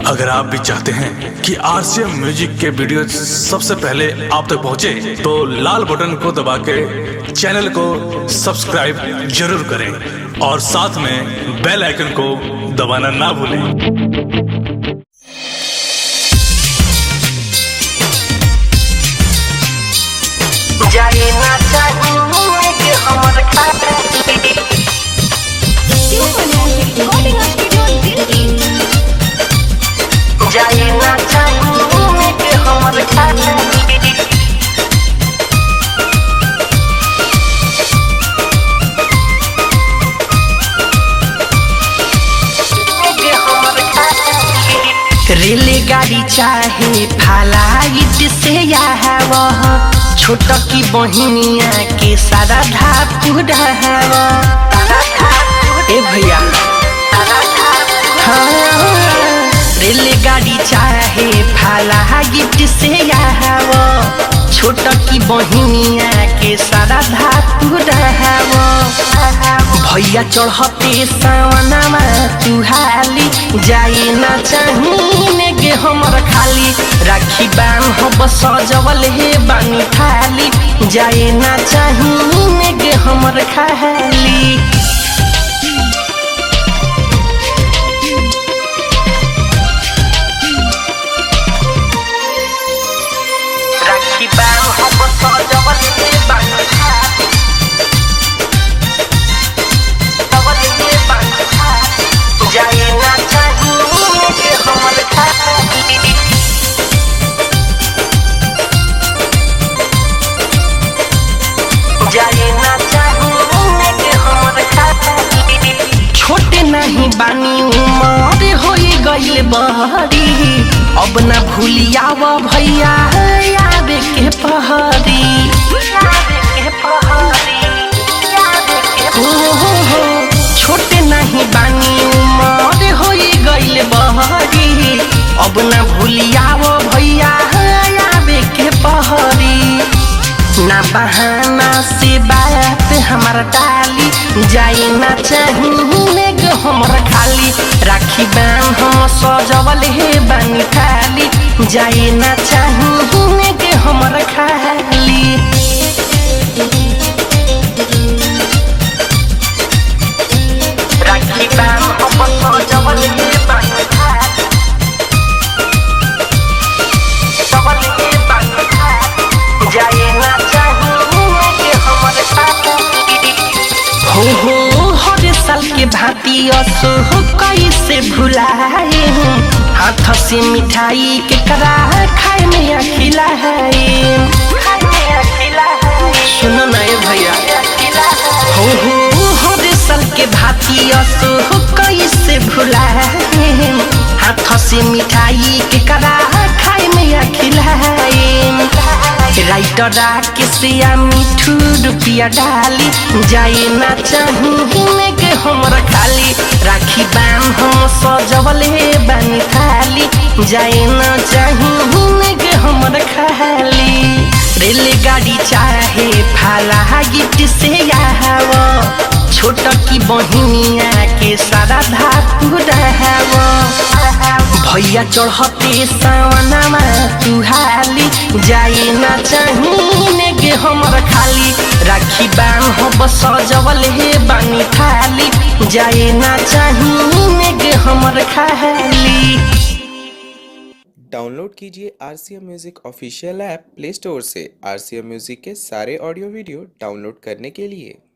अगर आप भी चाहते हैं कि आरसीएम म्यूजिक के वीडियो सबसे पहले आप तक पहुंचे, तो लाल बटन को दबा के चैनल को सब्सक्राइब जरूर करें और साथ में बेल आइकन को दबाना ना भूलें। जाए ना चाहिए कि हमर खाते जाए ना चाहिए कि हमर खाते रेलगाड़ी चाहे फ्लाइट से या वह छोट की बहिनिया के सारा धातु ढहावा ए भैया हाँ, रेलगाड़ी चाहे फ्लाइट से या वह छोट की बहिनिया के सारा धातु ढहावा भैया चढ़ते सावनमा तुहाली जाए ना चाहिए गे हमर खाली राखी बान हो सजवल हे बानी थाली जाए ना चाहिए गे हमर खाली राखी बान हो सजवल हे बानी थाली जाए ना चाहिए कि हमर खाली जाए ना चाहिए कि हमर खाली छोटे नहीं बानी उमर होई गइल बहरी अब ना भूलियाव भैया याद के पहरी छोटे नहीं बानी उमर होई गइल बहरी अब ना भूलियाव भैया आवे के पहरी ना बहाना से बात हमारा टाली जाए ना चाहिए गे हमर खाली राखी बान हम सजवल हे बानी थाली जाए ना चाहिए गे हमर खाली राखी बान हम सजवल हे बानी थाली सजवल हे बानी थाली जाए ना चाहिए कि हमर खाली हो हर साल के भांति असो कैसे भुलाए हाथ से मिठाई के करा खाए में खिलाए सुनो ना भैया हो हर साल के भांति असो कैसे भुलाए हाथ से मिठाई के करा खाए में खिलाए राइटरा के सिया मिठू रुपिया डाली जाए ना चाहिए के हमर खाली राखी बान हम सजवल हे बानी थाली जाए ना चाहिए के हमर खाली रेलगाड़ी चाहे फ्लाइट से या छोट की बहिनिया के सारा धातु ढहावा भैया चढ़ते सावनमा तुहाली जाए ना चाहिए गे हमर खाली राखी बान हो सजवल हे बानी थाली जाए ना चाहिए गे हमर खाली। डाउनलोड कीजिए RCM music official app play store से। आरसीएम म्यूजिक के सारे ऑडियो वीडियो डाउनलोड करने के लिए